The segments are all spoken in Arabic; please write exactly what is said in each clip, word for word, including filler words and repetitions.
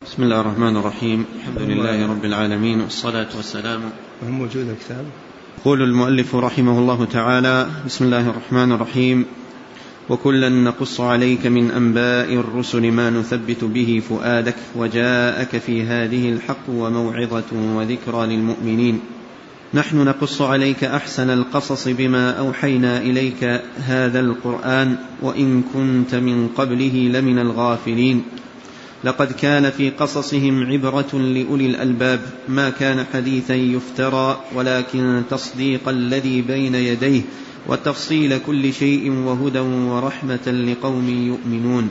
بسم الله الرحمن الرحيم. الحمد لله رب العالمين، والصلاة والسلام. موجود الكتاب. يقول المؤلف رحمه الله تعالى: بسم الله الرحمن الرحيم. وكلا نقص عليك من أنباء الرسل ما نثبت به فؤادك، وجاءك في هذه الحق وموعظة وذكرى للمؤمنين. نحن نقص عليك أحسن القصص بما أوحينا إليك هذا القرآن، وإن كنت من قبله لمن الغافلين. لقد كان في قصصهم عبرة لأولي الألباب، ما كان حديثا يفترى، ولكن تصديق الذي بين يديه وتفصيل كل شيء وهدى ورحمة لقوم يؤمنون.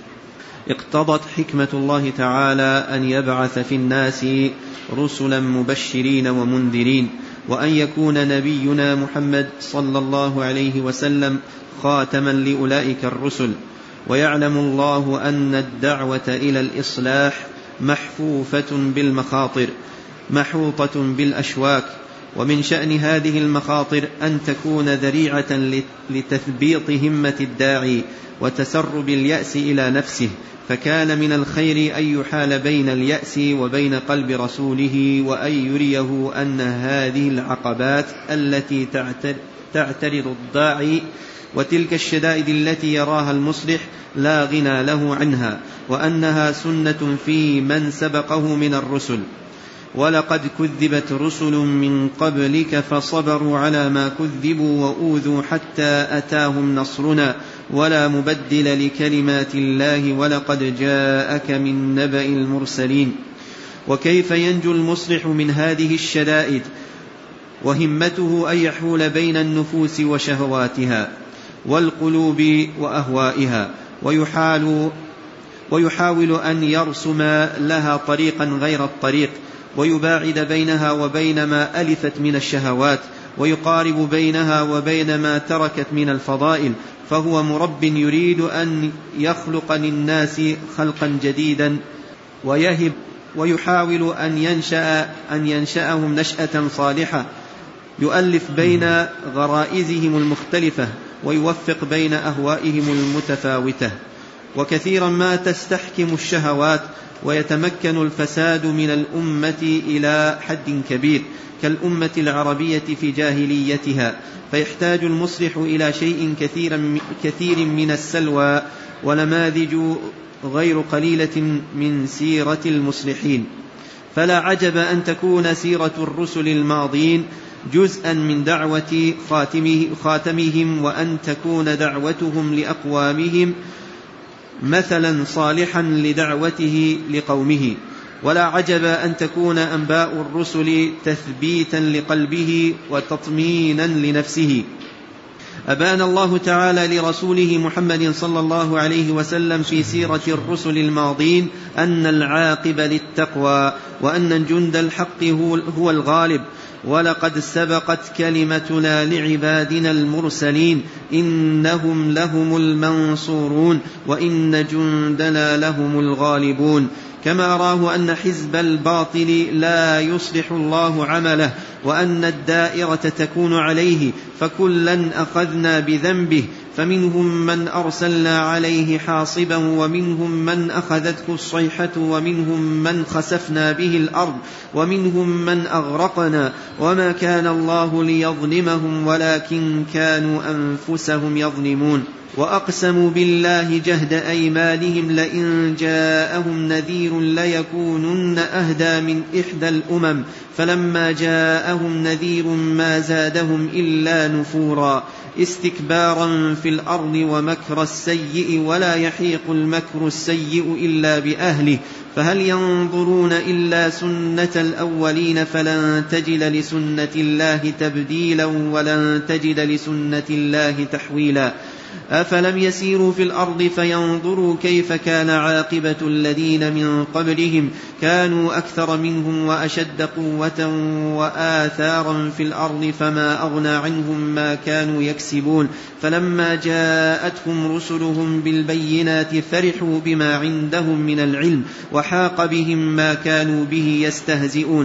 اقتضت حكمة الله تعالى أن يبعث في الناس رسلا مبشرين ومنذرين، وأن يكون نبينا محمد صلى الله عليه وسلم خاتما لأولئك الرسل. ويعلم الله أن الدعوة إلى الإصلاح محفوفة بالمخاطر محوطة بالأشواك، ومن شأن هذه المخاطر أن تكون ذريعة لتثبيط همة الداعي وتسرب اليأس إلى نفسه، فكان من الخير أن يحال بين اليأس وبين قلب رسوله، وأن يريه أن هذه العقبات التي تعترض الداعي وتلك الشدائد التي يراها المصلح لا غنى له عنها، وأنها سنة في من سبقه من الرسل. ولقد كذبت رسل من قبلك فصبروا على ما كذبوا وأوذوا حتى أتاهم نصرنا، ولا مبدل لكلمات الله، ولقد جاءك من نبأ المرسلين. وكيف ينجو المصلح من هذه الشدائد وهمته أن يحول بين النفوس وشهواتها والقلوب وأهوائها، ويحاول, ويحاول أن يرسم لها طريقا غير الطريق، ويباعد بينها وبين ما ألفت من الشهوات، ويقارب بينها وبين ما تركت من الفضائل. فهو مرب يريد أن يخلق للناس خلقا جديدا ويهب ويحاول أن ينشأ أن ينشأهم نشأة صالحة، يؤلف بين غرائزهم المختلفة، ويوفق بين أهوائهم المتفاوتة. وكثيرا ما تستحكم الشهوات ويتمكن الفساد من الأمة إلى حد كبير، كالأمة العربية في جاهليتها، فيحتاج المصلح إلى شيء كثير من السلوى، ونماذج غير قليلة من سيرة المصلحين. فلا عجب أن تكون سيرة الرسل الماضين جزءا من دعوة خاتمهم، وأن تكون دعوتهم لأقوامهم مثلا صالحا لدعوته لقومه. ولا عجب أن تكون أنباء الرسل تثبيتا لقلبه وتطمينا لنفسه. أبان الله تعالى لرسوله محمد صلى الله عليه وسلم في سيرة الرسل الماضين أن العاقب للتقوى، وأن الجند الحق هو الغالب. ولقد سبقت كلمتنا لعبادنا المرسلين إنهم لهم المنصورون، وإن جندنا لهم الغالبون. كما أراه أن حزب الباطل لا يصلح الله عمله، وأن الدائرة تكون عليه، فكلا أخذنا بذنبه، فمنهم من أرسلنا عليه حاصبا، ومنهم من أخذته الصيحة، ومنهم من خسفنا به الأرض، ومنهم من أغرقنا. وما كان الله ليظلمهم ولكن كانوا أنفسهم يظلمون. وأقسموا بالله جهد أيمانهم لئن جاءهم نذير ليكونن أهدى من إحدى الأمم، فلما جاءهم نذير ما زادهم إلا نفورا، استكبارا في الأرض ومكر السيء، ولا يحيق المكر السيء إلا بأهله. فهل ينظرون إلا سنة الأولين فلن تجد لسنة الله تبديلا ولن تجد لسنة الله تحويلا. أفلم يسيروا في الأرض فينظروا كيف كان عاقبة الذين من قبلهم، كانوا أكثر منهم وأشد قوة وآثارا في الأرض، فما أغنى عنهم ما كانوا يكسبون. فلما جاءتهم رسلهم بالبينات فرحوا بما عندهم من العلم، وحاق بهم ما كانوا به يستهزئون.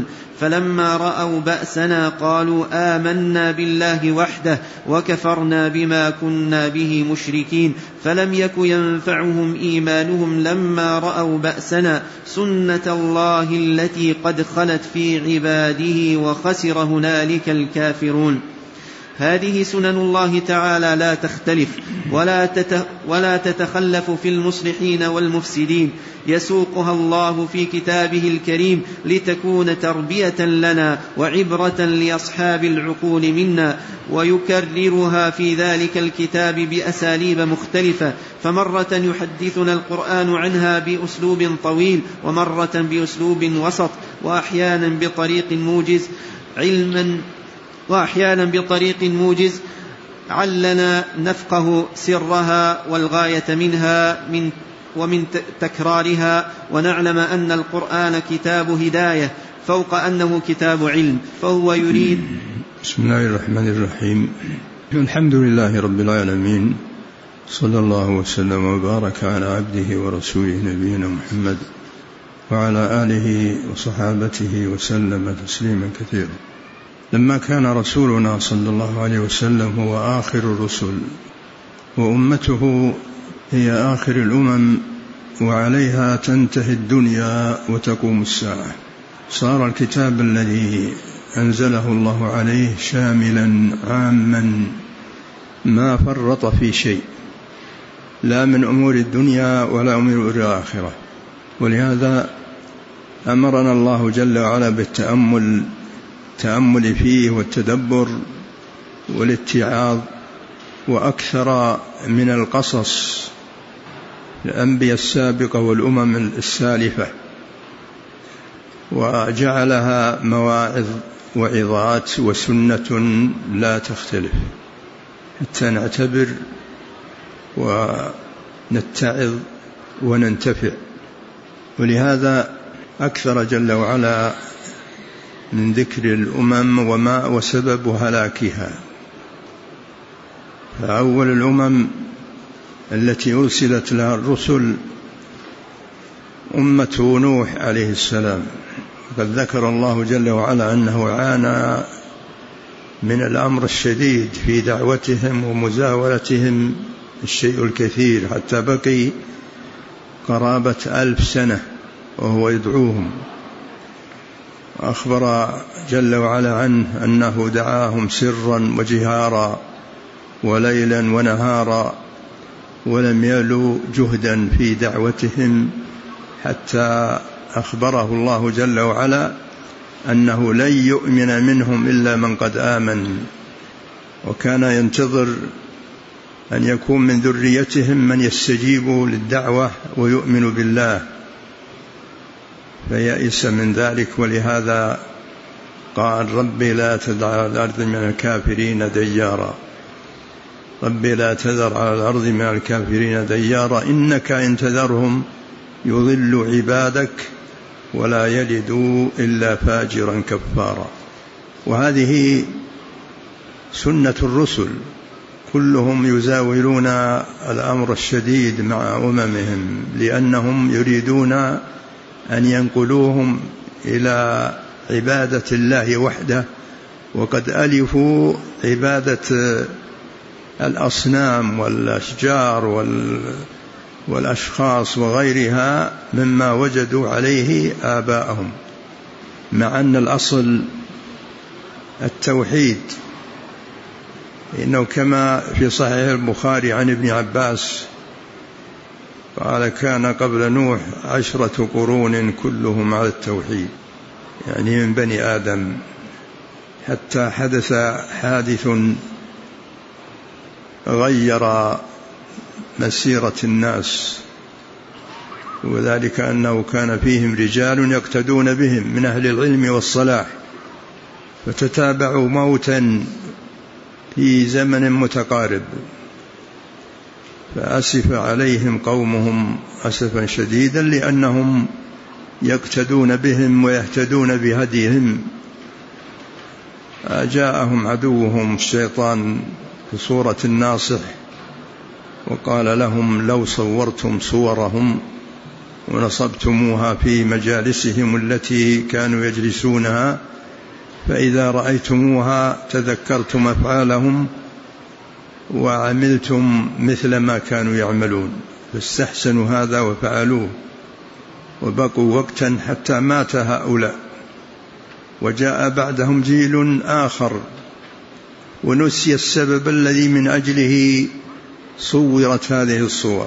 فلما رأوا بأسنا قالوا آمنا بالله وحده وكفرنا بما كنا به مشركين فلم يك ينفعهم إيمانهم لما رأوا بأسنا سنة الله التي قد خلت في عباده وخسر هنالك الكافرون. هذه سنن الله تعالى لا تختلف ولا, تت ولا تتخلف في المصلحين والمفسدين، يسوقها الله في كتابه الكريم لتكون تربية لنا وعبرة لأصحاب العقول منا، ويكررها في ذلك الكتاب بأساليب مختلفة، فمرة يحدثنا القرآن عنها بأسلوب طويل ومرة بأسلوب وسط، وأحيانا بطريق موجز علما وأحيانا بطريق موجز علنا نفقه سرها والغاية منها من ومن تكرارها، ونعلم أن القرآن كتاب هداية فوق أنه كتاب علم، فهو يريد. بسم الله الرحمن الرحيم. الحمد لله رب العالمين، صلى الله وسلم وبارك على عبده ورسوله نبينا محمد وعلى آله وصحابته وسلم تسليما كثيرا. لما كان رسولنا صلى الله عليه وسلم هو آخر الرسل وأمته هي آخر الأمم وعليها تنتهي الدنيا وتقوم الساعة، صار الكتاب الذي أنزله الله عليه شاملا عاما ما فرط في شيء، لا من أمور الدنيا ولا من أمور الآخرة. ولهذا أمرنا الله جل وعلا بالتأمل التأمل فيه والتدبر والاتعاظ، وأكثر من القصص الأنبياء السابقة والأمم السالفة، وجعلها مواعظ وعظات وسنة لا تختلف حتى نعتبر ونتعظ وننتفع. ولهذا أكثر جل وعلا من ذكر الأمم وما وسبب هلاكها. فأول الأمم التي أرسلت لها الرسل أمة نوح عليه السلام، قد ذكر الله جل وعلا أنه عانى من الأمر الشديد في دعوتهم ومزاولتهم الشيء الكثير، حتى بقي قرابة ألف سنة وهو يدعوهم. أخبر جل وعلا عنه أنه دعاهم سرا وجهارا وليلا ونهارا، ولم يلوا جهدا في دعوتهم، حتى أخبره الله جل وعلا أنه لن يؤمن منهم إلا من قد آمن، وكان ينتظر أن يكون من ذريتهم من يستجيب للدعوة ويؤمن بالله، فيئس من ذلك. ولهذا قال ربي لا تذر على الأرض من الكافرين ديارا، ربي لا تذر على الأرض من الكافرين ديارا إنك إن تذرهم يضل عبادك ولا يلدوا إلا فاجرا كفارا. وهذه سنة الرسل، كلهم يزاولون الأمر الشديد مع أممهم، لأنهم يريدون أن ينقلوهم إلى عبادة الله وحده، وقد ألفوا عبادة الأصنام والأشجار والأشخاص وغيرها مما وجدوا عليه آباءهم، مع أن الأصل التوحيد. إنه كما في صحيح البخاري عن ابن عباس قال كان قبل نوح عشرة قرون كلهم على التوحيد، يعني من بني آدم، حتى حدث حادث غير مسيرة الناس، وذلك أنه كان فيهم رجال يقتدون بهم من أهل العلم والصلاح، فتتابعوا موتا في زمن متقارب، فأسف عليهم قومهم أسفا شديدا لأنهم يقتدون بهم ويهتدون بهديهم. جاءهم عدوهم الشيطان في صورة الناصح وقال لهم لو صورتم صورهم ونصبتموها في مجالسهم التي كانوا يجلسونها، فإذا رأيتموها تذكرتم أفعالهم وعملتم مثل ما كانوا يعملون، فاستحسنوا هذا وفعلوه، وبقوا وقتا حتى مات هؤلاء، وجاء بعدهم جيل آخر ونسي السبب الذي من أجله صورت هذه الصور،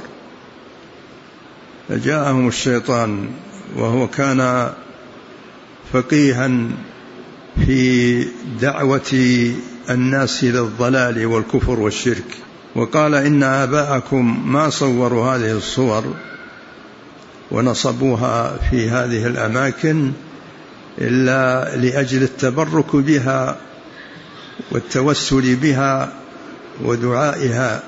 فجاءهم الشيطان وهو كان فقيها في دعوة الناس إلى الضلال والكفر والشرك، وقال إن آباءكم ما صوروا هذه الصور ونصبوها في هذه الأماكن إلا لأجل التبرك بها والتوسل بها ودعائها،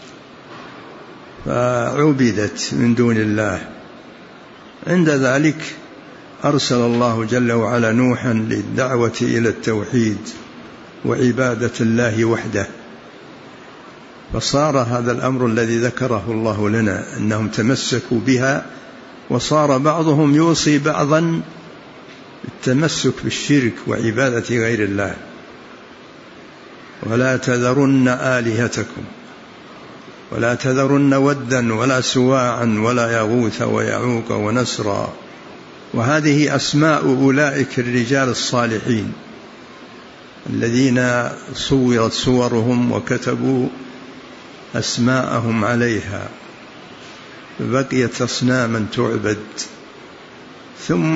فعبدت من دون الله. عند ذلك أرسل الله جل وعلا نوحا للدعوة إلى التوحيد وعبادة الله وحده، فصار هذا الأمر الذي ذكره الله لنا أنهم تمسكوا بها، وصار بعضهم يوصي بعضا التمسك بالشرك وعبادة غير الله. ولا تذرن آلهتكم ولا تذرن ودا ولا سواعا ولا يغوث ويعوق ونسرا، وهذه أسماء أولئك الرجال الصالحين الذين صورت صورهم وكتبوا أسماءهم عليها، بقيت أصناما تعبد، ثم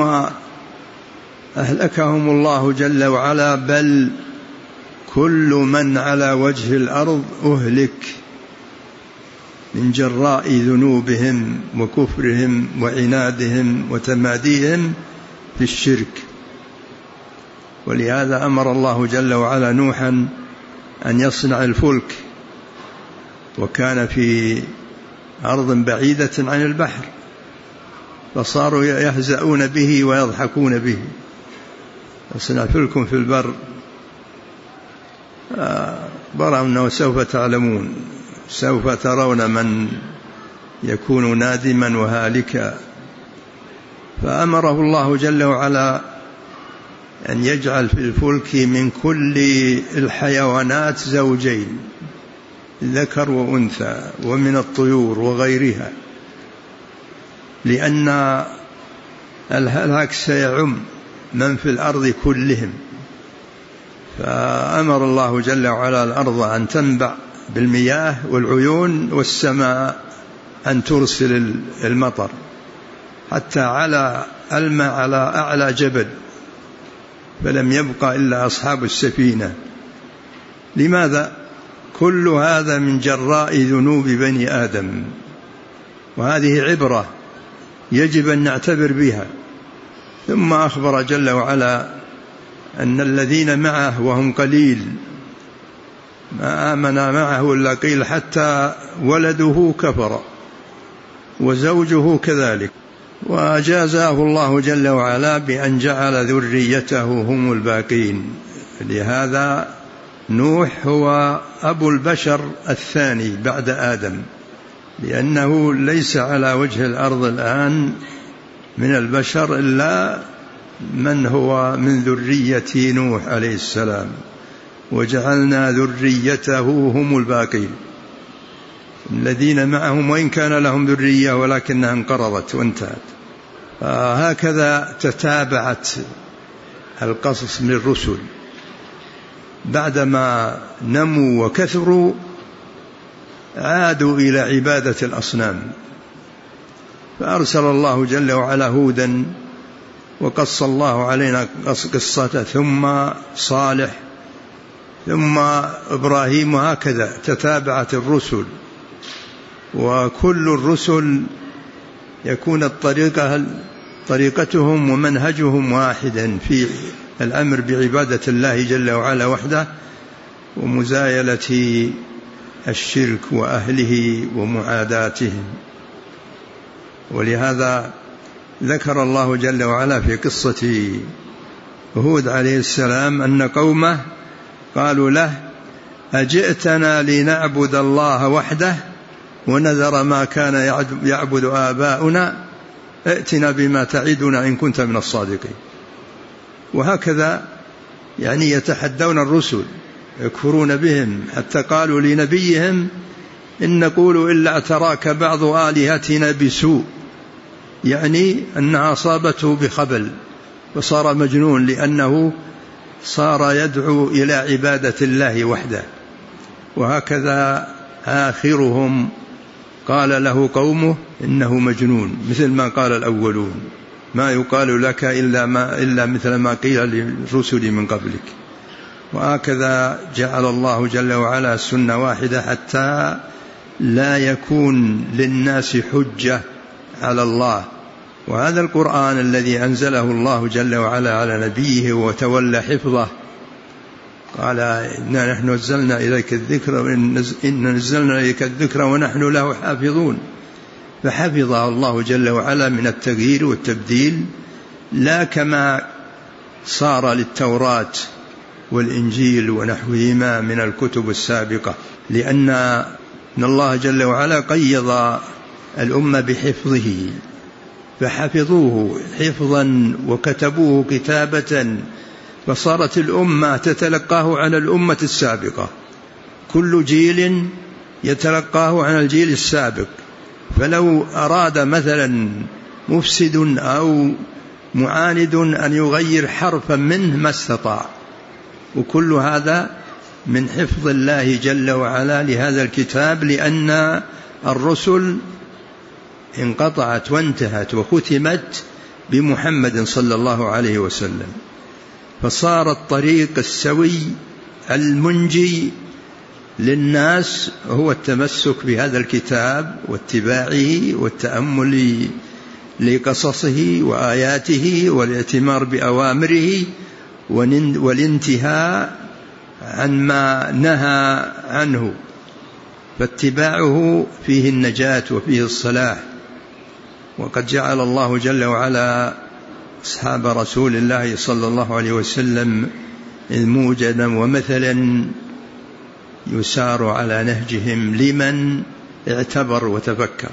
أهلكهم الله جل وعلا، بل كل من على وجه الأرض أهلك من جراء ذنوبهم وكفرهم وعنادهم وتماديهم في الشرك. ولهذا أمر الله جل وعلا نوحا أن يصنع الفلك، وكان في أرض بعيدة عن البحر، فصاروا يهزؤون به ويضحكون به. يصنع فلك في البر، برا أنه سوف تعلمون، سوف ترون من يكون نادما وهالكا. فأمره الله جل وعلا أن يجعل في الفلك من كل الحيوانات زوجين، ذكر وأنثى، ومن الطيور وغيرها، لأن الهلاك سيعم من في الأرض كلهم. فأمر الله جل وعلا الأرض أن تنبع بالمياه والعيون، والسماء أن ترسل المطر، حتى على الماء على أعلى جبل، فلم يبقى إلا أصحاب السفينة. لماذا؟ كل هذا من جراء ذنوب بني آدم، وهذه عبرة يجب أن نعتبر بها. ثم أخبر جل وعلا أن الذين معه وهم قليل، ما آمن معه إلا قيل، حتى ولده كفر وزوجه كذلك. وأجازاه الله جل وعلا بأن جعل ذريته هم الباقين. لهذا نوح هو أبو البشر الثاني بعد آدم، لأنه ليس على وجه الأرض الآن من البشر إلا من هو من ذرية نوح عليه السلام، وجعلنا ذريته هم الباقين، الذين معهم وإن كان لهم ذرية ولكنها انقرضت وانتهت. هكذا تتابعت القصص من الرسل، بعدما نموا وكثروا عادوا إلى عبادة الأصنام، فأرسل الله جل وعلا هودا، وقص الله علينا قصته، ثم صالح، ثم إبراهيم، وهكذا تتابعت الرسل. وكل الرسل يكون الطريقة طريقتهم ومنهجهم واحدا في الأمر بعبادة الله جل وعلا وحده، ومزايلة الشرك وأهله ومعاداتهم. ولهذا ذكر الله جل وعلا في قصة هود عليه السلام أن قومه قالوا له: أجئتنا لنعبد الله وحده ونذر ما كان يعبد آباؤنا ائتنا بما تعدنا إن كنت من الصادقين. وهكذا يعني يتحدون الرسل يكفرون بهم، حتى قالوا لنبيهم إن نقول إلا اعتراك بعض آلهتنا بسوء، يعني أنها أصابته بخبل وصار مجنون، لأنه صار يدعو إلى عبادة الله وحده. وهكذا آخرهم قال له قومه إنه مجنون، مثل ما قال الأولون ما يقال لك إلا, ما إلا مثل ما قيل للرسل من قبلك. وهكذا جعل الله جل وعلا السنة واحدة حتى لا يكون للناس حجة على الله. وهذا القرآن الذي أنزله الله جل وعلا على نبيه وتولى حفظه، قال إنا نحن نزلنا إليك الذكر وإن نزلنا إليك الذكر ونحن له حافظون، فحفظه الله جل وعلا من التغيير والتبديل، لا كما صار للتوراة والإنجيل ونحوهما من الكتب السابقة، لأن الله جل وعلا قيض الأمة بحفظه فحفظوه حفظا وكتبوه كتابة، فصارت الأمة تتلقاه عن الأمة السابقة، كل جيل يتلقاه عن الجيل السابق. فلو أراد مثلا مفسد أو معاند أن يغير حرفا منه ما استطاع. وكل هذا من حفظ الله جل وعلا لهذا الكتاب، لأن الرسل انقطعت وانتهت وختمت بمحمد صلى الله عليه وسلم، فصار الطريق السوي المنجي للناس هو التمسك بهذا الكتاب واتباعه والتأمل لقصصه وآياته والائتمار بأوامره والانتهاء عن ما نهى عنه، فاتباعه فيه النجاة وفيه الصلاح. وقد جعل الله جل وعلا أصحاب رسول الله صلى الله عليه وسلم موجدا ومثلا يسار على نهجهم لمن اعتبر وتفكر.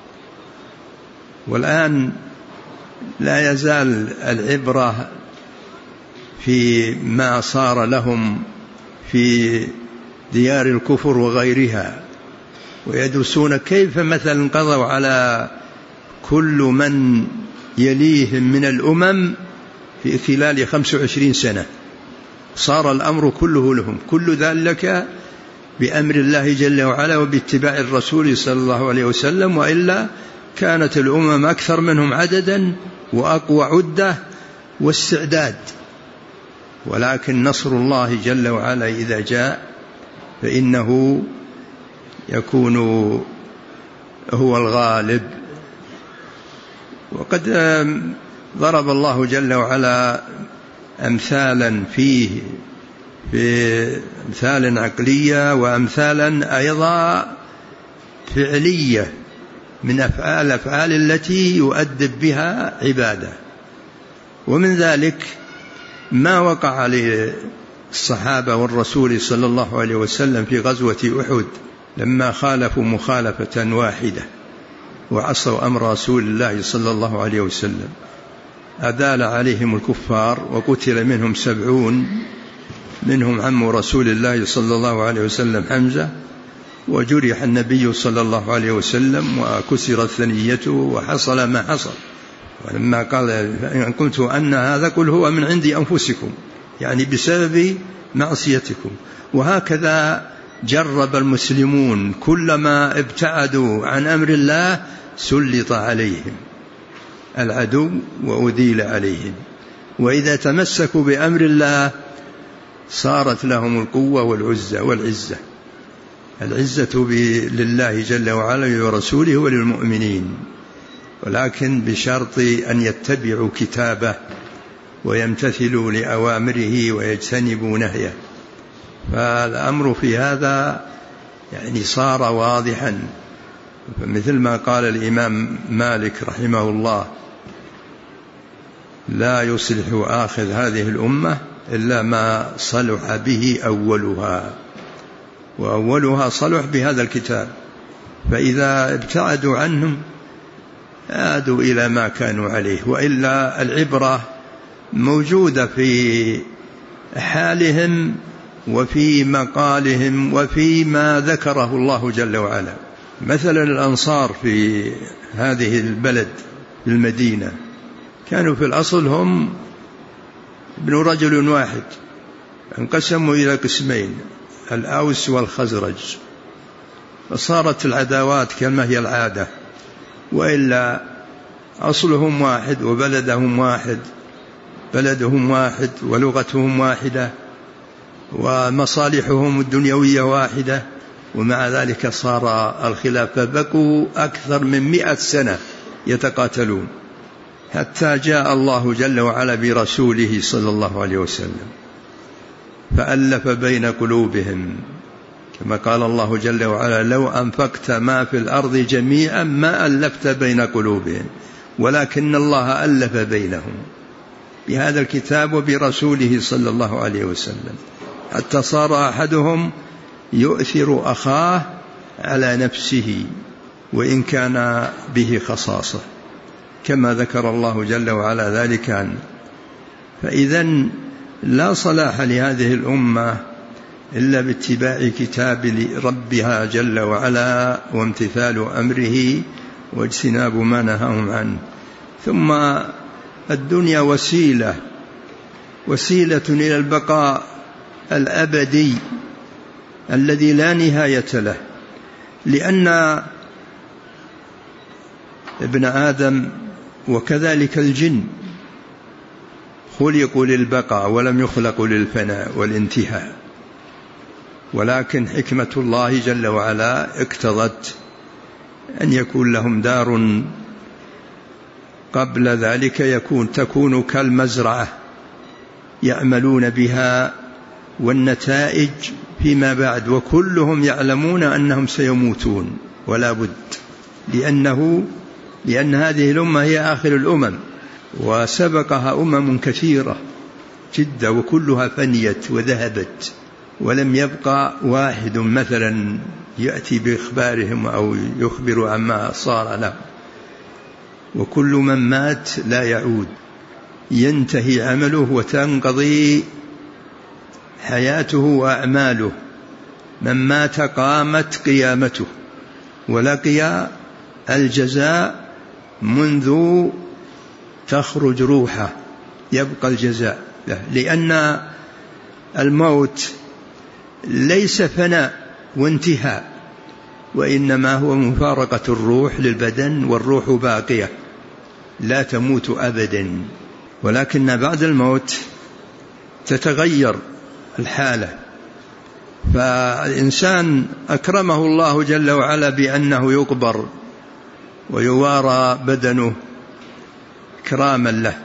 والآن لا يزال العبرة في ما صار لهم في ديار الكفر وغيرها، ويدرسون كيف مثلا قضوا على كل من يليهم من الأمم في خلال خمس وعشرين سنة، صار الأمر كله لهم، كل ذلك بأمر الله جل وعلا وباتباع الرسول صلى الله عليه وسلم، وإلا كانت الأمم أكثر منهم عددا وأقوى عدة واستعداد. ولكن نصر الله جل وعلا إذا جاء فإنه يكون هو الغالب. وقد ضرب الله جل وعلا أمثالا فيه في أمثال عقلية وأمثالا أيضا فعلية من أفعال أفعال التي يؤدب بها عباده. ومن ذلك ما وقع للصحابة والرسول صلى الله عليه وسلم في غزوة أحد لما خالفوا مخالفة واحدة وعصوا أمر رسول الله صلى الله عليه وسلم، أدال عليهم الكفار وقتل منهم سبعون، منهم عم رسول الله صلى الله عليه وسلم حمزة، وجرح النبي صلى الله عليه وسلم وكسرت ثنيته وحصل ما حصل. ولما قال إن قلت أن هذا قل هو من عند أنفسكم، يعني بسبب معصيتكم. وهكذا جرب المسلمون كلما ابتعدوا عن أمر الله سلط عليهم العدو وأذيل عليهم، وإذا تمسكوا بأمر الله صارت لهم القوة والعزة والعزة العزة لله جل وعلا ورسوله وللمؤمنين، ولكن بشرط أن يتبعوا كتابه ويمتثلوا لأوامره ويجتنبوا نهيه. فالأمر في هذا يعني صار واضحا، مثل ما قال الإمام مالك رحمه الله: لا يصلح آخذ هذه الأمة إلا ما صلح به أولها، وأولها صلح بهذا الكتاب. فإذا ابتعدوا عنهم عادوا إلى ما كانوا عليه، وإلا العبرة موجودة في حالهم وفي مقالهم وفي ما ذكره الله جل وعلا. مثلا الأنصار في هذه البلد المدينة كانوا في الأصل هم ابن رجل واحد، انقسموا إلى قسمين، الأوس والخزرج، فصارت العداوات كما هي العادة، وإلا أصلهم واحد وبلدهم واحد، بلدهم واحد ولغتهم واحدة ومصالحهم الدنيوية واحدة، ومع ذلك صار الخلاف، فبقوا أكثر من مئة سنة يتقاتلون، حتى جاء الله جل وعلا برسوله صلى الله عليه وسلم فألف بين قلوبهم، كما قال الله جل وعلا: لو أنفقت ما في الأرض جميعا ما ألفت بين قلوبهم ولكن الله ألف بينهم بهذا الكتاب وبرسوله صلى الله عليه وسلم، حتى صار أحدهم يؤثر أخاه على نفسه وإن كان به خصاصة، كما ذكر الله جل وعلا ذلك عنه. فإذن لا صلاح لهذه الأمة إلا باتباع كتاب ربها جل وعلا وامتثال أمره واجتناب ما نهاهم عنه. ثم الدنيا وسيلة وسيلة إلى البقاء الأبدي الذي لا نهاية له، لأن ابن آدم وكذلك الجن خلقوا للبقاء ولم يخلقوا للفناء والانتهاء، ولكن حكمة الله جل وعلا اقتضت أن يكون لهم دار قبل ذلك يكون تكون كالمزرعة يعملون بها، والنتائج فيما بعد، وكلهم يعلمون أنهم سيموتون ولا بد، لأنه لأن هذه الأمة هي آخر الأمم، وسبقها أمم كثيرة جدا وكلها فنيت وذهبت، ولم يبقى واحد مثلا يأتي بإخبارهم أو يخبر عما صار له، وكل من مات لا يعود، ينتهي عمله وتنقضي حياته وأعماله. من مات قامت قيامته ولقي الجزاء منذ تخرج روحه، يبقى الجزاء له، لأن الموت ليس فناء وانتهاء، وإنما هو مفارقة الروح للبدن، والروح باقية لا تموت أبدا، ولكن بعد الموت تتغير الحالة. فالإنسان أكرمه الله جل وعلا بأنه يقبر ويوارى بدنه إكراما له،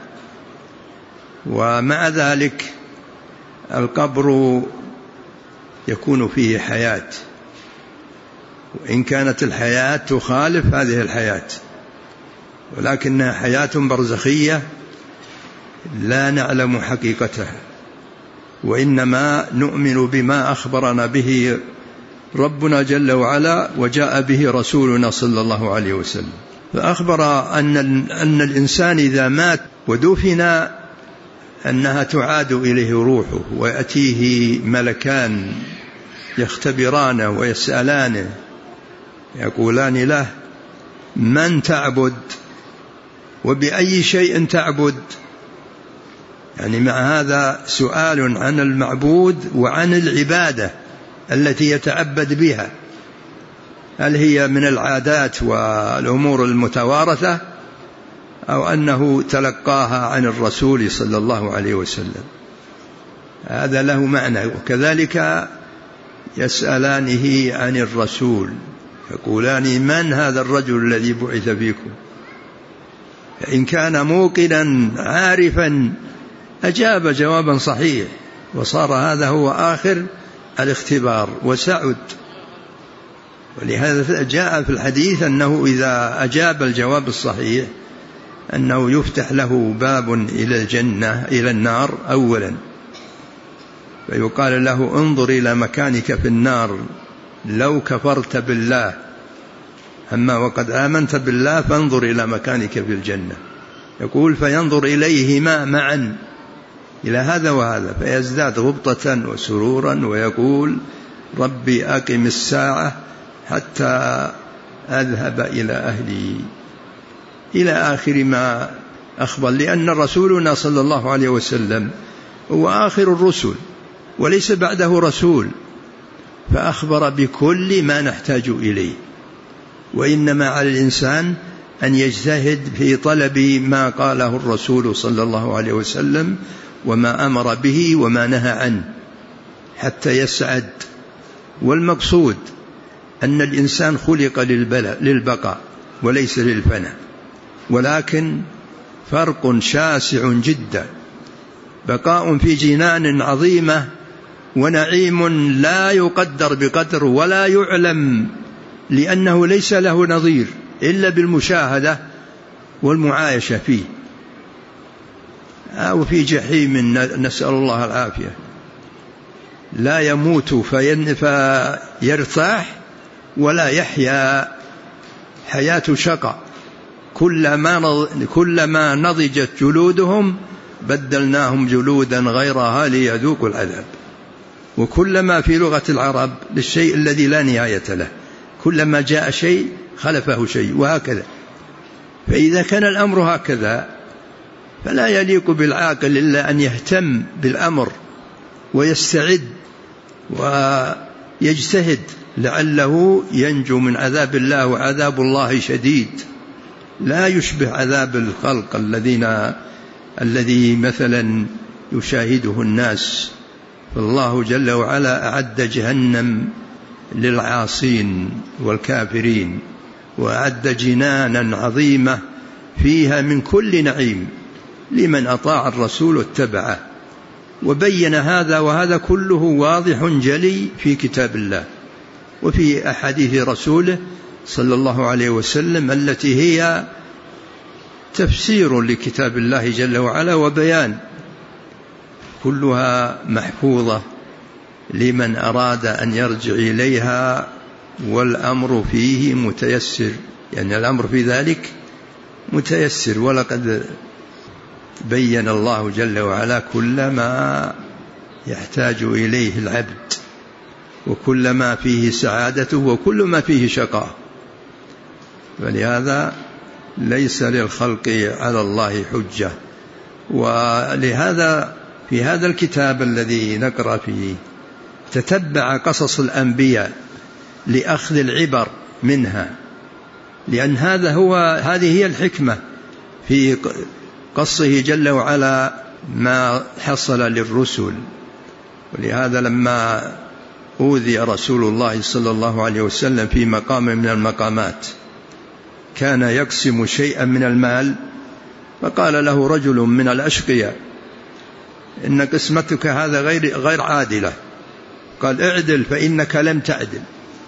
ومع ذلك القبر يكون فيه حياة، وإن كانت الحياة تخالف هذه الحياة، ولكنها حياة برزخية لا نعلم حقيقتها، وإنما نؤمن بما أخبرنا به ربنا جل وعلا وجاء به رسولنا صلى الله عليه وسلم، فأخبر أن, أن الإنسان إذا مات ودفن أنها تعاد إليه روحه، ويأتيه ملكان يختبرانه ويسألانه، يقولان له: من تعبد وبأي شيء تعبد؟ يعني مع هذا سؤال عن المعبود وعن العبادة التي يتعبد بها، هل هي من العادات والأمور المتوارثة أو أنه تلقاها عن الرسول صلى الله عليه وسلم؟ هذا له معنى. وكذلك يسألانه عن الرسول، يقولان: من هذا الرجل الذي بعث فيكم؟ إن كان موقنا عارفا أجاب جوابا صحيح، وصار هذا هو آخر الاختبار وسعد. ولهذا جاء في الحديث أنه إذا أجاب الجواب الصحيح أنه يفتح له باب إلى الجنة إلى النار أولا، فيقال له: انظر إلى مكانك في النار لو كفرت بالله أما وقد آمنت بالله فانظر إلى مكانك في الجنة. يقول فينظر إليهما معا، إلى هذا وهذا، فيزداد غبطة وسرورا ويقول ربي أقم الساعة حتى أذهب إلى أهلي، إلى آخر ما أخبر. لأن رسولنا صلى الله عليه وسلم هو آخر الرسل وليس بعده رسول، فأخبر بكل ما نحتاج إليه. وإنما على الإنسان أن يجتهد في طلب ما قاله الرسول صلى الله عليه وسلم وما أمر به وما نهى عنه حتى يسعد. والمقصود أن الإنسان خلق للبقاء وليس للفناء، ولكن فرق شاسع جدا، بقاء في جنان عظيمة ونعيم لا يقدر بقدر ولا يعلم، لأنه ليس له نظير إلا بالمشاهدة والمعايشة فيه، أو في جحيم نسأل الله العافية، لا يموت فيرتاح ولا يحيا حياة شقاء. كلما كلما نضجت جلودهم بدلناهم جلودا غيرها ليذوقوا العذاب. وكلما في لغة العرب للشيء الذي لا نهاية له، كلما جاء شيء خلفه شيء، وهكذا. فإذا كان الأمر هكذا فلا يليق بالعاقل إلا أن يهتم بالأمر ويستعد ويجتهد لعله ينجو من عذاب الله، وعذاب الله شديد لا يشبه عذاب الخلق الذين الذي مثلا يشاهده الناس. فالله جل وعلا أعد جهنم للعاصين والكافرين، وأعد جنانا عظيمة فيها من كل نعيم لمن أطاع الرسول واتبعه. وبين هذا، وهذا كله واضح جلي في كتاب الله وفي أحاديث رسوله صلى الله عليه وسلم التي هي تفسير لكتاب الله جل وعلا وبيان، كلها محفوظة لمن أراد أن يرجع إليها، والأمر فيه متيسر، يعني الأمر في ذلك متيسر. ولقد بين الله جل وعلا كل ما يحتاج إليه العبد، وكل ما فيه سعادته، وكل ما فيه شقاء. ولهذا ليس للخلق على الله حجة. ولهذا في هذا الكتاب الذي نقرأ فيه تتبع قصص الأنبياء لأخذ العبر منها، لأن هذا هو هذه هي الحكمة في قصه جل وعلا ما حصل للرسل. ولهذا لما أوذي رسول الله صلى الله عليه وسلم في مقام من المقامات كان يقسم شيئا من المال، فقال له رجل من الأشقياء إن قسمتك هذا غير غير عادلة، قال اعدل فإنك لم تعدل.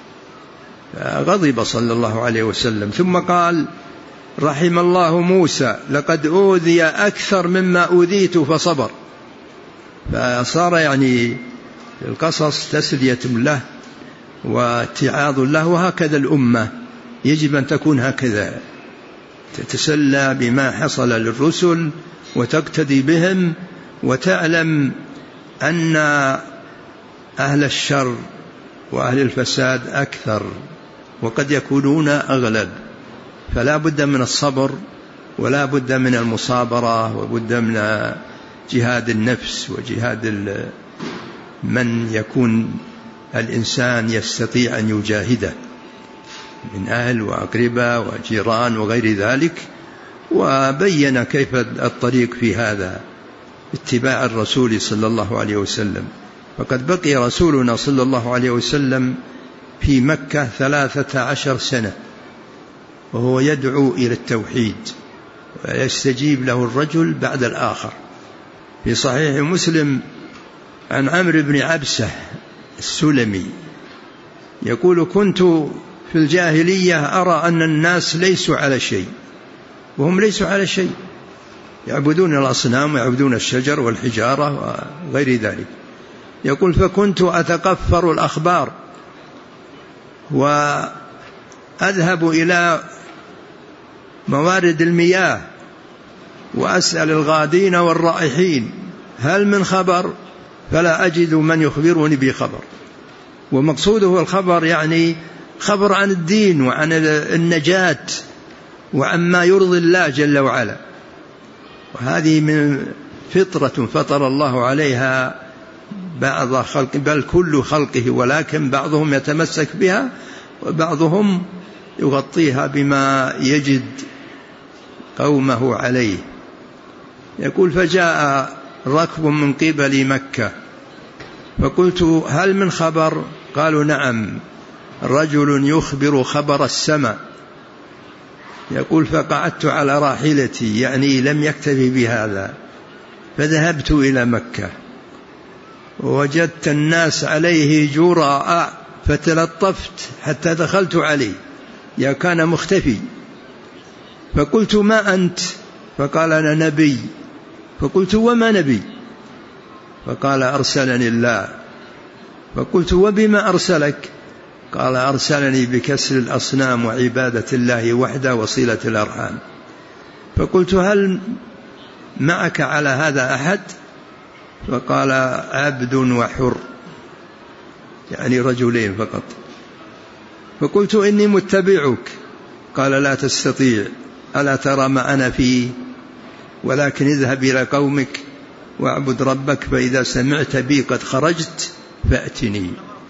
فغضب صلى الله عليه وسلم، ثم قال رحم الله موسى لقد أوذي أكثر مما أوذيت فصبر. فصار يعني القصص تسلية له واتعاظ له. وهكذا الأمة يجب أن تكون هكذا، تتسلى بما حصل للرسل وتقتدي بهم، وتعلم أن أهل الشر وأهل الفساد أكثر وقد يكونون أغلب، فلا بد من الصبر ولا بد من المصابرة، وبد من جهاد النفس وجهاد من يكون الإنسان يستطيع أن يجاهده من أهل وأقرباء وجيران وغير ذلك. وبين كيف الطريق في هذا اتباع الرسول صلى الله عليه وسلم. فقد بقي رسولنا صلى الله عليه وسلم في مكة ثلاثة عشر سنة وهو يدعو إلى التوحيد، ويستجيب له الرجل بعد الآخر. في صحيح مسلم عن عمرو بن عبسة السلمي يقول كنت في الجاهلية أرى أن الناس ليسوا على شيء، وهم ليسوا على شيء، يعبدون الأصنام ويعبدون الشجر والحجارة وغير ذلك. يقول فكنت أتقفر الأخبار أذهب إلى موارد المياه وأسأل الغادين والرائحين هل من خبر، فلا أجد من يخبرني بخبر. ومقصوده الخبر يعني خبر عن الدين وعن النجاة وعما يرضي الله جل وعلا. وهذه من فطرة فطر الله عليها بعض خلق، بل كل خلقه، ولكن بعضهم يتمسك بها وبعضهم يغطيها بما يجد قومه عليه. يقول فجاء ركب من قبل مكة فقلت هل من خبر؟ قالوا نعم، رجل يخبر خبر السماء. يقول فقعدت على راحلتي، يعني لم يكتفي بهذا، فذهبت إلى مكة ووجدت الناس عليه جراء فتلطفت حتى دخلت عليه، يا كان مختفي. فقلت ما أنت؟ فقال أنا نبي. فقلت وما نبي؟ فقال أرسلني الله. فقلت وبما أرسلك؟ قال أرسلني بكسر الأصنام وعبادة الله وحده وصلة الأرحام. فقلت هل معك على هذا أحد؟ فقال عبد وحر، يعني رجلين فقط. فقلت إني متبعك. قال لا تستطيع، ألا ترى ما أنا فيه؟ ولكن اذهب إلى قومك واعبد ربك، فإذا سمعت بي قد خرجت فأتني.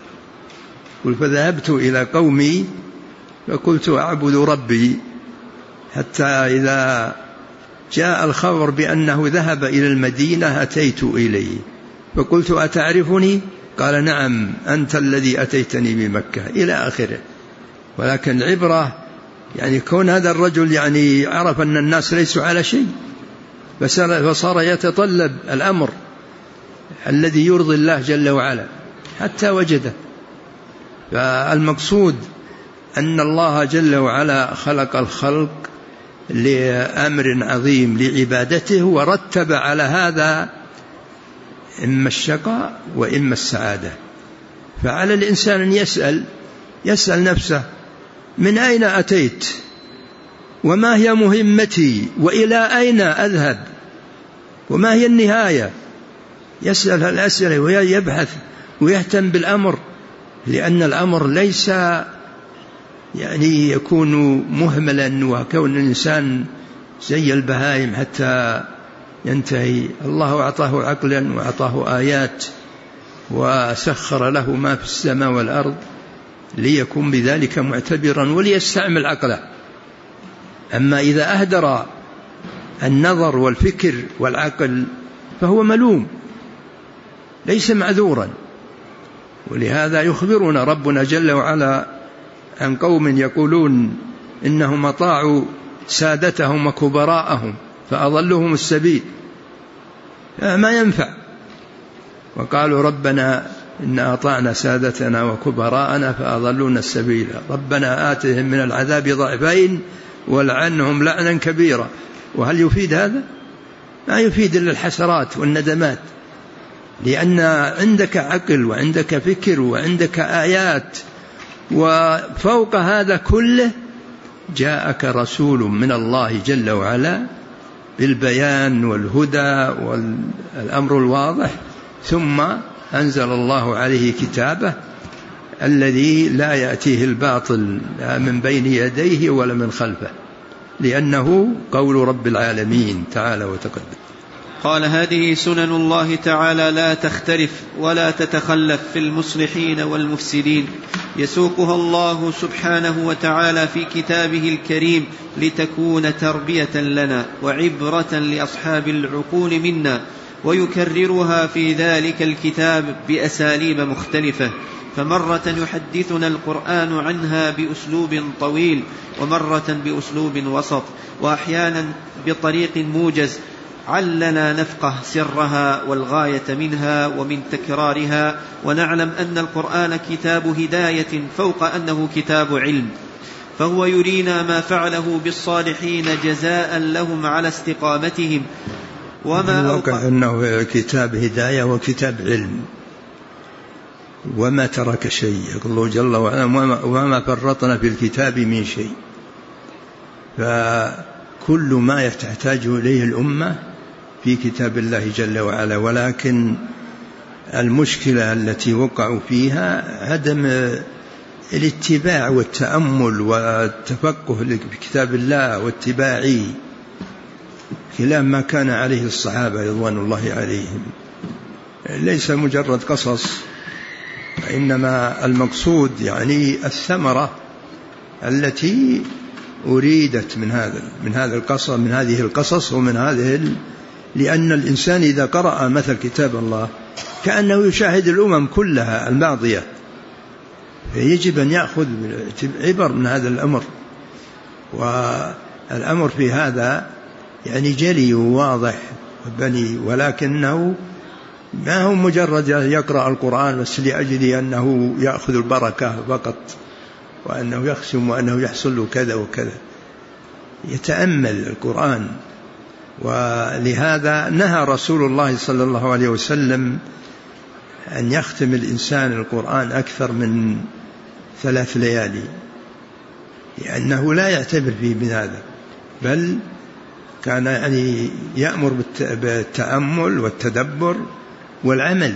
قل فذهبت إلى قومي فقلت أعبد ربي، حتى إذا جاء الخبر بأنه ذهب إلى المدينة أتيت إليه فقلت أتعرفني؟ قال نعم، أنت الذي أتيتني بمكة، إلى آخره. ولكن العبرة يعني كون هذا الرجل يعني عرف أن الناس ليسوا على شيء، فصار يتطلب الأمر الذي يرضي الله جل وعلا حتى وجده. فالمقصود أن الله جل وعلا خلق الخلق لأمر عظيم لعبادته، ورتب على هذا إما الشقاء وإما السعادة. فعلى الإنسان أن يسأل يسأل نفسه من أين أتيت، وما هي مهمتي، وإلى أين أذهب، وما هي النهاية. يسأل الأسئلة ويبحث ويهتم بالأمر، لأن الأمر ليس يعني يكون مهملا وكون الإنسان زي البهائم حتى ينتهي. الله أعطاه عقلا وأعطاه آيات وسخر له ما في السماء والأرض ليكون بذلك معتبرا وليستعمل عقله. أما إذا أهدر النظر والفكر والعقل فهو ملوم ليس معذورا. ولهذا يخبرنا ربنا جل وعلا عن قوم يقولون إنهم أطاعوا سادتهم وكبراءهم فأضلهم السبيل، ما ينفع. وقالوا ربنا إن أطعنا سادتنا وكبراءنا فأضلونا السبيل، ربنا آتهم من العذاب ضعفين ولعنهم لعنا كبيرا. وهل يفيد هذا؟ ما يفيد إلا الحسرات والندمات، لأن عندك عقل وعندك فكر وعندك آيات، وفوق هذا كله جاءك رسول من الله جل وعلا بالبيان والهدى والأمر الواضح، ثم أنزل الله عليه كتابه الذي لا يأتيه الباطل من بين يديه ولا من خلفه، لأنه قول رب العالمين تعالى وتقدم. قال هذه سنن الله تعالى لا تختلف ولا تتخلف في المصلحين والمفسدين، يسوقها الله سبحانه وتعالى في كتابه الكريم لتكون تربية لنا وعبرة لأصحاب العقول منا، ويكررها في ذلك الكتاب بأساليب مختلفة، فمرة يحدثنا القرآن عنها بأسلوب طويل، ومرة بأسلوب وسط، وأحيانا بطريق موجز علنا نفقه سرها والغاية منها ومن تكرارها، ونعلم أن القرآن كتاب هداية فوق أنه كتاب علم، فهو يرينا ما فعله بالصالحين جزاء لهم على استقامتهم. وما الواقع أنه كتاب هداية وكتاب علم، وما ترك شيء، يقول الله جل وعلا وما فرطنا في الكتاب من شيء. فكل ما تحتاج إليه الأمة في كتاب الله جل وعلا، ولكن المشكلة التي وقعوا فيها عدم الاتباع والتأمل والتفقه بكتاب الله واتباعه خلاف ما كان عليه الصحابة رضوان الله عليهم. ليس مجرد قصص، إنما المقصود يعني الثمرة التي أريدت من هذا من هذا القصص من هذه القصص ومن هذه ال... لأن الإنسان إذا قرأ مثل كتاب الله كأنه يشاهد الأمم كلها الماضية، فيجب أن يأخذ عبر من هذا الأمر. والأمر في هذا يعني جلي وواضح وبني، ولكنه ما هو مجرد يقرأ القرآن بس لأجل أنه يأخذ البركة فقط، وأنه يخشم وأنه يحصل له كذا وكذا، يتأمل القرآن. ولهذا نهى رسول الله صلى الله عليه وسلم أن يختم الإنسان القرآن أكثر من ثلاث ليالي، لأنه لا يعتبر فيه من هذا، بل كان يعني يأمر بالتأمل والتدبر والعمل.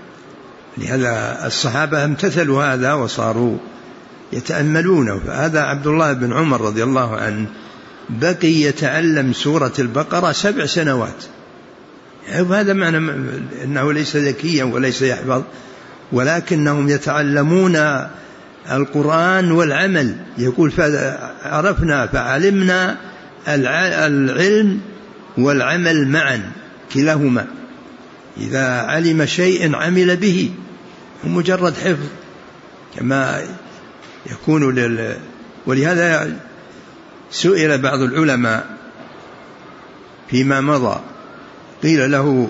لهذا الصحابة امتثلوا هذا وصاروا يتأملونه. فهذا عبد الله بن عمر رضي الله عنه بقي يتعلم سورة البقرة سبع سنوات. هذا معنى أنه ليس ذكيا وليس يحفظ، ولكنهم يتعلمون القرآن والعمل. يقول فعرفنا فعلمنا العلم والعمل معا كلاهما. إذا علم شيء عمل به، ومجرد حفظ كما يكون لل... ولهذا سئل بعض العلماء فيما مضى، قيل له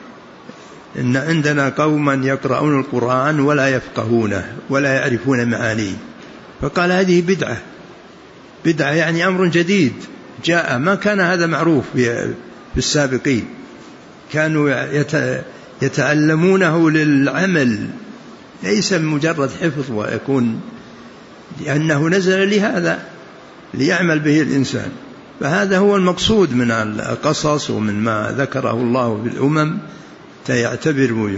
إن عندنا قوما يقرؤون القرآن ولا يفقهونه ولا يعرفون معانيه، فقال هذه بدعة. بدعة يعني أمر جديد جاء، ما كان هذا معروف في السابقين، كانوا يتعلمونه للعمل ليس مجرد حفظ ويكون، لأنه نزل لهذا ليعمل به الإنسان. فهذا هو المقصود من القصص ومن ما ذكره الله في الأمم، يعتبر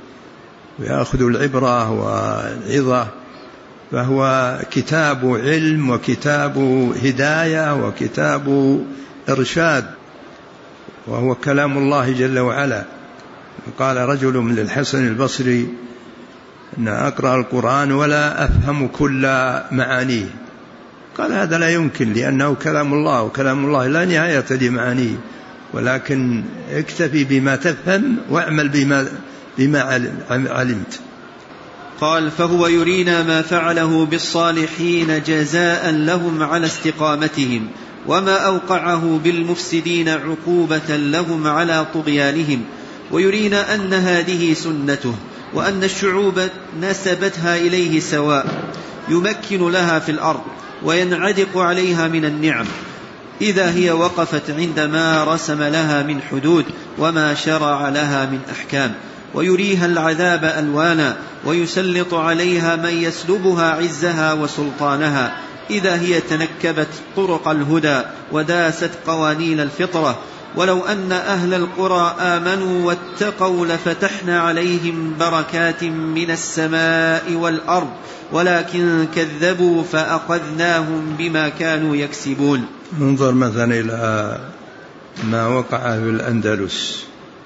ويأخذ العبرة والعظة. فهو كتاب علم وكتاب هداية وكتاب إرشاد، وهو كلام الله جل وعلا. قال رجل من الحسن البصري أن أقرأ القرآن ولا أفهم كل معانيه. قال هذا لا يمكن، لأنه كلام الله، وكلام الله لا نهاية لمعانيه، ولكن اكتفي بما تفهم واعمل بما, بما علمت. قال فهو يرينا ما فعله بالصالحين جزاء لهم على استقامتهم، وما أوقعه بالمفسدين عقوبة لهم على طغيانهم، ويرينا أن هذه سنته، وأن الشعوب نسبتها إليه سواء، يمكن لها في الأرض وينعدق عليها من النعم إذا هي وقفت عندما رسم لها من حدود وما شرع لها من أحكام، ويريها العذاب ألوانا، ويسلط عليها من يسلبها عزها وسلطانها إذا هي تنكبت طرق الهدى وداست قوانين الفطرة. ولو أن أهل القرى آمنوا واتقوا لفتحنا عليهم بركات من السماء والأرض، ولكن كذبوا فأخذناهم بما كانوا يكسبون. انظر مثلا إلى ما وقع في الأندلس.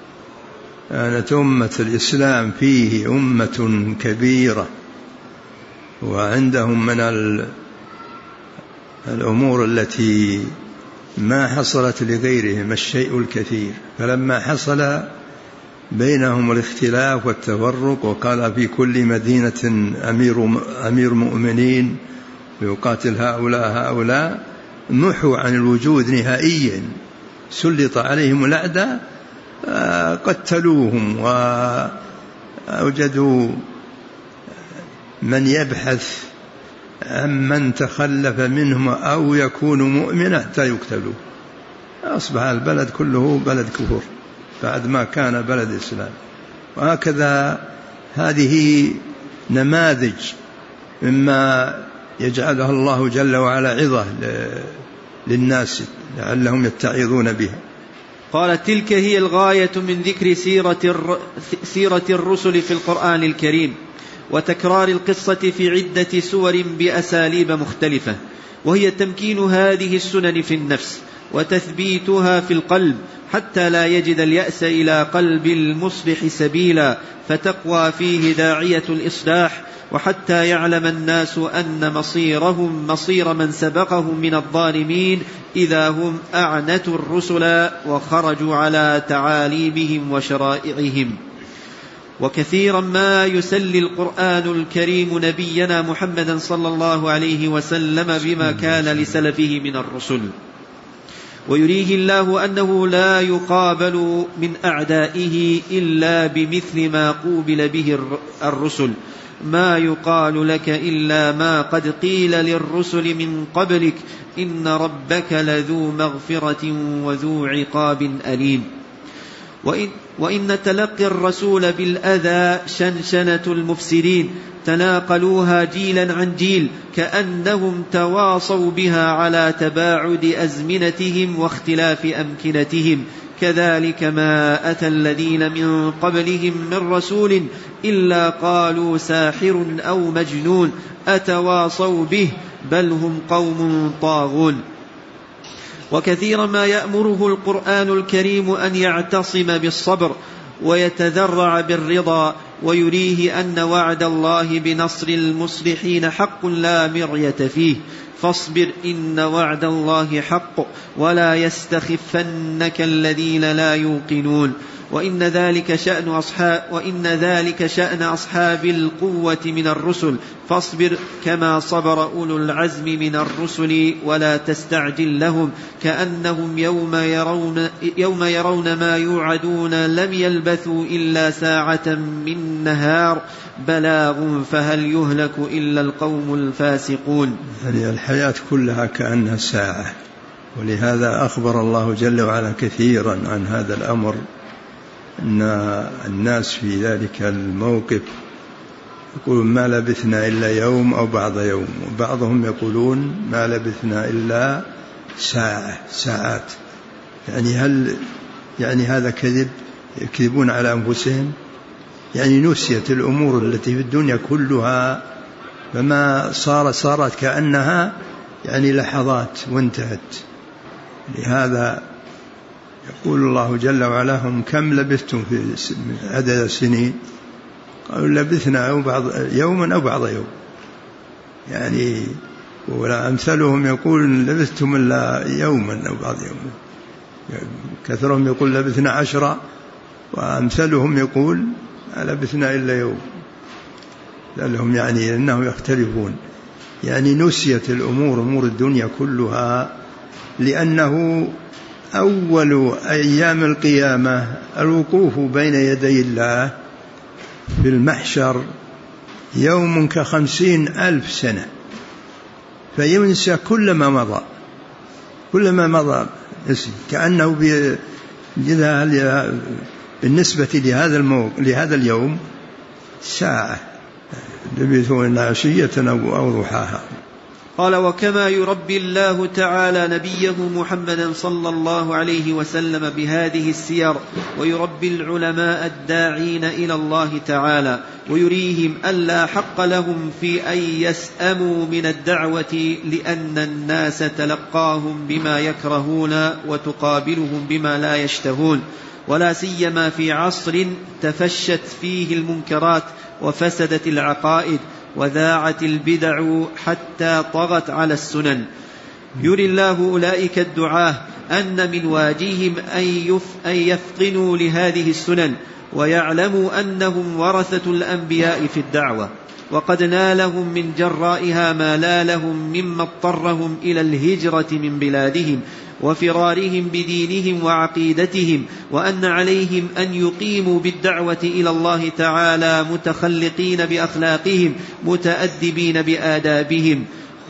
كانت أمة الإسلام فيه أمة كبيرة، وعندهم من الأمور التي ما حصلت لغيرهم الشيء الكثير. فلما حصل بينهم الاختلاف والتفرق، وقال في كل مدينة أمير, أمير مؤمنين يقاتل هؤلاء هؤلاء، محوا عن الوجود نهائيا، سلط عليهم الأعداء، قتلوهم وأوجدوا من يبحث عن من تخلف منهم أو يكون مؤمنا حتى يقتلوا. أصبح البلد كله بلد كفر بعد ما كان بلد إسلام. وهكذا هذه نماذج مما يجعلها الله جل وعلا عظة للناس لعلهم يتعظون بها. قال: تلك هي الغاية من ذكر سيرة, سيرة الرسل في القرآن الكريم وتكرار القصة في عدة سور بأساليب مختلفة، وهي تمكين هذه السنن في النفس وتثبيتها في القلب حتى لا يجد اليأس إلى قلب المصلح سبيلا فتقوى فيه داعية الإصلاح، وحتى يعلم الناس أن مصيرهم مصير من سبقهم من الظالمين إذا هم أعنتوا الرسل وخرجوا على تعاليمهم وشرائعهم. وكثيرا ما يسلي القرآن الكريم نبينا محمدا صلى الله عليه وسلم بما كان لسلفه من الرسل، ويريه الله أنه لا يقابل من أعدائه إلا بمثل ما قوبل به الرسل، ما يقال لك إلا ما قد قيل للرسل من قبلك إن ربك لذو مغفرة وذو عقاب أليم. وإن, وإن تلقي الرسول بالأذى شنشنة المفسدين، تناقلوها جيلا عن جيل كأنهم تواصوا بها على تباعد أزمنتهم واختلاف أمكنتهم. كذلك ما أتى الذين من قبلهم من رسول إلا قالوا ساحر أو مجنون أتواصوا به بل هم قوم طاغون. وكثيرا ما يأمره القرآن الكريم أن يعتصم بالصبر ويتذرع بالرضا، ويريه أن وعد الله بنصر المصلحين حق لا مرية فيه، فاصبر إن وعد الله حق ولا يستخفنك الذين لا يوقنون. وإن ذلك شأن أصحاب, وإن ذلك شأن أصحاب القوة من الرسل، فاصبر كما صبر أولو العزم من الرسل ولا تستعجل لهم كأنهم يوم يرون, يوم يرون ما يوعدون لم يلبثوا إلا ساعة من نهار بلاغ فهل يهلك إلا القوم الفاسقون. هذه الحياة كلها كأنها ساعة، ولهذا أخبر الله جل وعلا كثيرا عن هذا الأمر، أن الناس في ذلك الموقف يقولون ما لبثنا إلا يوم أو بعض يوم، وبعضهم يقولون ما لبثنا إلا ساعة ساعات. يعني هل يعني هذا كذب؟ يكذبون على أنفسهم. يعني نسيت الأمور التي في الدنيا كلها، فما صار صارت كأنها يعني لحظات وانتهت. لهذا يقول الله جل وعلا هم كم لبثتم في عدد السنين؟ قالوا لبثنا أو بعض يوما أو بعض يوم. يعني ولا أمثلهم يقول لبثتم إلا يوما أو بعض يوم، كثرهم يقول لبثنا عشرة، وأمثلهم يقول لبثنا إلا يوم. لهم يعني أنهم يختلفون. يعني نسيت الأمور أمور الدنيا كلها، لأنه أول أيام القيامة الوقوف بين يدي الله في المحشر يوم كخمسين ألف سنة، فينسى كل ما مضى كل ما مضى كأنه بالنسبة لهذا الموقف لهذا اليوم ساعة لبثوا عشية أو ضحاها. قال: وكما يربي الله تعالى نبيه محمدا صلى الله عليه وسلم بهذه السير، ويربي العلماء الداعين إلى الله تعالى، ويريهم ألا حق لهم في أن يسأموا من الدعوة، لأن الناس تلقاهم بما يكرهون وتقابلهم بما لا يشتهون، ولا سيما في عصر تفشت فيه المنكرات وفسدت العقائد وذاعت البدع حتى طغت على السنن. يري الله أولئك الدعاة أن من واجبهم أن يفطنوا لهذه السنن، ويعلموا أنهم ورثة الأنبياء في الدعوة، وقد نالهم من جرائها ما نالهم مما اضطرهم إلى الهجرة من بلادهم وفرارهم بدينهم وعقيدتهم، وأن عليهم أن يقيموا بالدعوة إلى الله تعالى متخلقين بأخلاقهم متأدبين بآدابهم،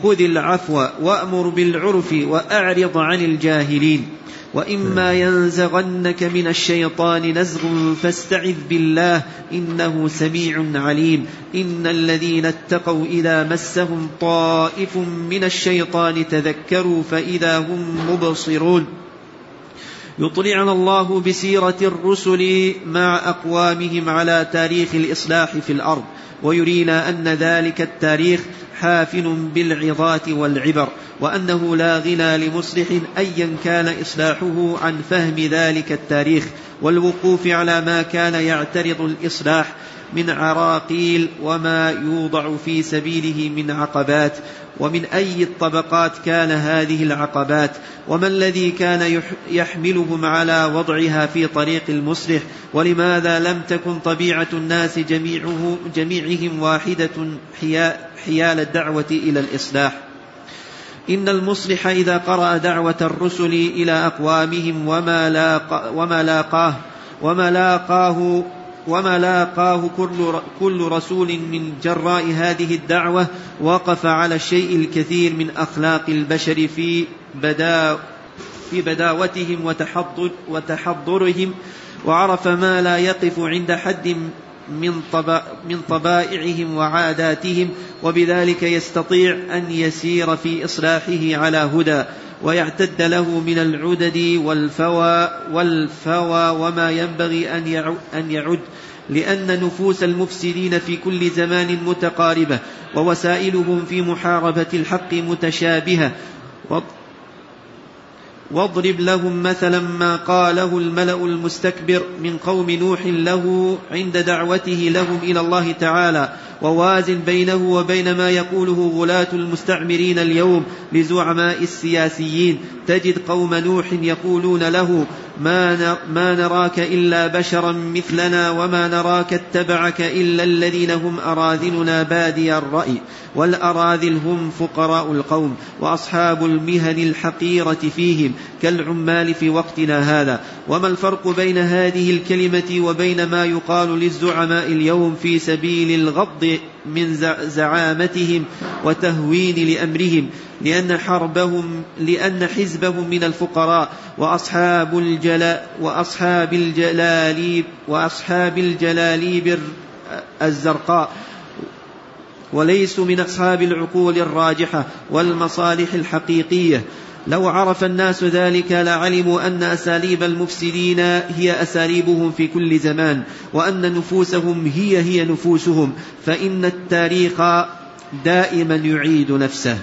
خذ العفو وأمر بالعرف وأعرض عن الجاهلين. وإما ينزغنك من الشيطان نزغ فاستعذ بالله إنه سميع عليم. إن الذين اتقوا إذا مسهم طائف من الشيطان تذكروا فإذا هم مبصرون. يطلعنا الله بسيرة الرسل مع أقوامهم على تاريخ الإصلاح في الأرض، ويرينا أن ذلك التاريخ حافل بالعظات والعبر، وأنه لا غنى لمصلح أيا كان إصلاحه عن فهم ذلك التاريخ والوقوف على ما كان يعترض الإصلاح من عراقيل وما يوضع في سبيله من عقبات، ومن أي الطبقات كان هذه العقبات، وما الذي كان يحملهم على وضعها في طريق المصلح، ولماذا لم تكن طبيعة الناس جميعه جميعهم واحدة حيال الدعوة إلى الإصلاح. إن المصلح إذا قرأ دعوة الرسل إلى أقوامهم وما لاقاه وما لاقاه وما لاقاه وما لاقاه كل, كل رسول من جراء هذه الدعوة، وقف على الشيء الكثير من أخلاق البشر في, بدا في بداوتهم وتحضر وتحضرهم، وعرف ما لا يقف عند حد من, طبا من طبائعهم وعاداتهم، وبذلك يستطيع أن يسير في إصلاحه على هدى، ويعتد له من العدد والفوى, والفوى وما ينبغي أن يعد، لأن نفوس المفسدين في كل زمان متقاربة، ووسائلهم في محاربة الحق متشابهة. واضرب لهم مثلا ما قاله الملأ المستكبر من قوم نوح له عند دعوته لهم إلى الله تعالى، ووازن بينه وبين ما يقوله غلاة المستعمرين اليوم لزعماء السياسيين. تجد قوم نوح يقولون له ما نراك إلا بشرا مثلنا وما نراك اتبعك إلا الذين هم أراذلنا بادي الرأي، والأراذل هم فقراء القوم وأصحاب المهن الحقيرة فيهم كالعمال في وقتنا هذا. وما الفرق بين هذه الكلمة وبين ما يقال للزعماء اليوم في سبيل الغض من زعامتهم وتهوين لأمرهم؟ لأن حربهم لأن حزبهم من الفقراء وأصحاب الجلا وأصحاب الجلاليب وأصحاب الجلاليب الزرقاء، وليسوا من أصحاب العقول الراجحة والمصالح الحقيقية. لو عرف الناس ذلك لعلموا أن أساليب المفسدين هي أساليبهم في كل زمان، وأن نفوسهم هي هي نفوسهم، فإن التاريخ دائما يعيد نفسه.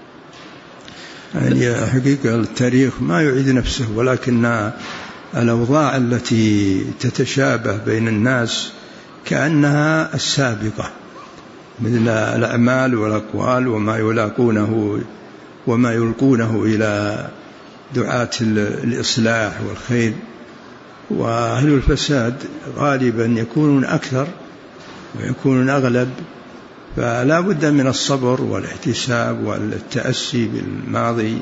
يعني حقيقة التاريخ ما يعيد نفسه، ولكن الأوضاع التي تتشابه بين الناس كأنها السابقة، مثل الأعمال والأقوال وما يلاقونه وما يلقونه إلى دعاة الإصلاح والخير. وأهل الفساد غالبا يكونون أكثر ويكونون أغلب، فلا بد من الصبر والاحتساب والتأسي بالماضي،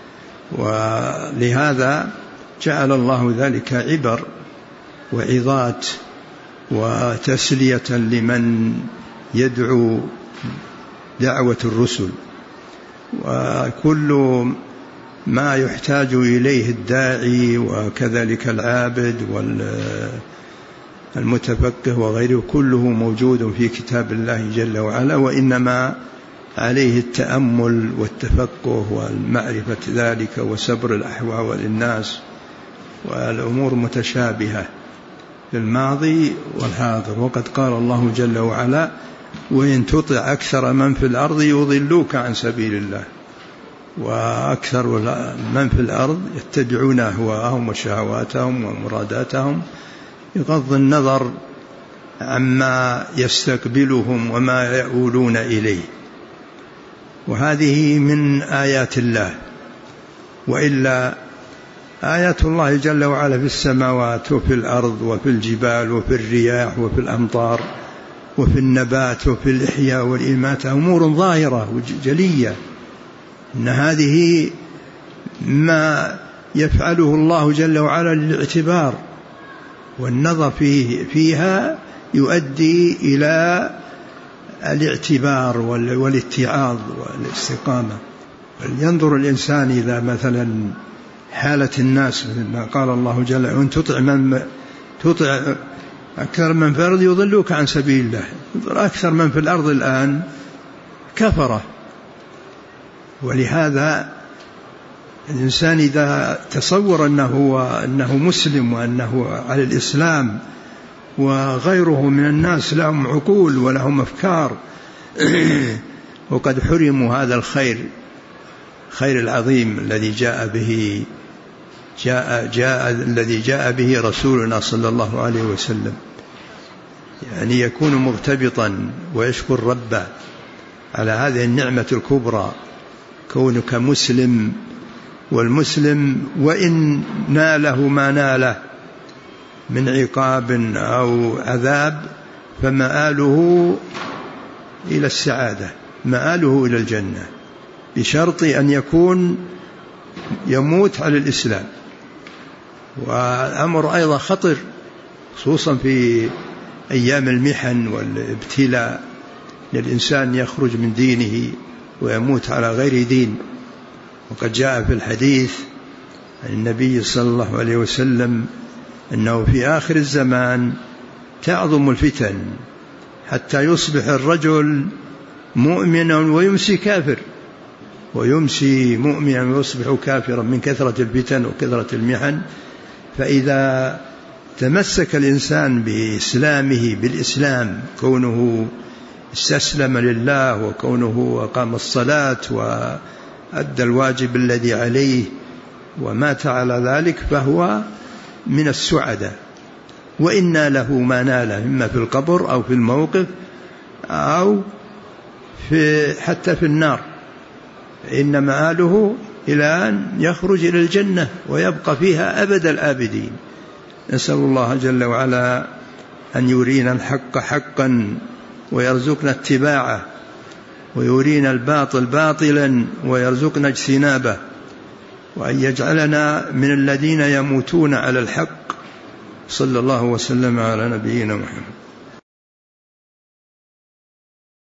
ولهذا جعل الله ذلك عبر وعظات وتسلية لمن يدعو دعوة الرسل. وكل ما يحتاج إليه الداعي وكذلك العابد والمتفقه وغيره كله موجود في كتاب الله جل وعلا، وإنما عليه التأمل والتفقه والمعرفة ذلك وصبر الأحوال للناس، والأمور متشابهة في الماضي والحاضر. وقد قال الله جل وعلا: وإن تطع أكثر من في الأرض يضلوك عن سبيل الله. وأكثر من في الأرض يتبعون أهواءهم وشهواتهم ومراداتهم بغض النظر عما يستقبلهم وما يؤولون إليه، وهذه من آيات الله. وإلا آيات الله جل وعلا في السماوات وفي الأرض وفي الجبال وفي الرياح وفي الأمطار وفي النبات وفي الإحياء والإماتة أمور ظاهرة وجلية، إن هذه ما يفعله الله جل وعلا للاعتبار، والنظر فيه فيها يؤدي إلى الاعتبار والاتعاظ والاستقامة. ينظر الإنسان إذا مثلا حالة الناس ما قال الله جل وعلا: تطع من تطع أكثر من في الأرض يضلوك عن سبيل الله. أكثر من في الأرض الآن كفرة. ولهذا الإنسان إذا تصور أنه, أنه مسلم وأنه على الإسلام وغيره من الناس لهم عقول ولهم أفكار وقد حرموا هذا الخير خير العظيم الذي جاء به جاء جاء الذي جاء به رسولنا صلى الله عليه وسلم، يعني يكون مرتبطا ويشكر ربه على هذه النعمة الكبرى كونك مسلم. والمسلم وإن ناله ما ناله من عقاب أو عذاب فمآله إلى السعادة، مآله إلى الجنة، بشرط أن يكون يموت على الإسلام. والأمر أيضا خطر خصوصا في أيام المحن والابتلاء، للإنسان يخرج من دينه ويموت على غير دين. وقد جاء في الحديث عن النبي صلى الله عليه وسلم أنه في آخر الزمان تعظم الفتن حتى يصبح الرجل مؤمنا ويمسي كافر، ويمسي مؤمنا ويصبح كافرا من كثرة الفتن وكثرة المحن. فإذا تمسك الإنسان بإسلامه بالإسلام، كونه استسلم لله وكونه أقام الصلاة وأدى الواجب الذي عليه ومات على ذلك، فهو من السعداء. وإن له ما ناله إما في القبر أو في الموقف أو في حتى في النار، إن مآله إلى أن يخرج إلى الجنة ويبقى فيها أبد الآبدين. نسأل الله جل وعلا أن يرينا الحق حقا ويرزقنا اتباعه، ويرينا الباطل باطلا ويرزقنا اجتنابه، وأن يجعلنا من الذين يموتون على الحق. صلى الله وسلم على نبينا محمد.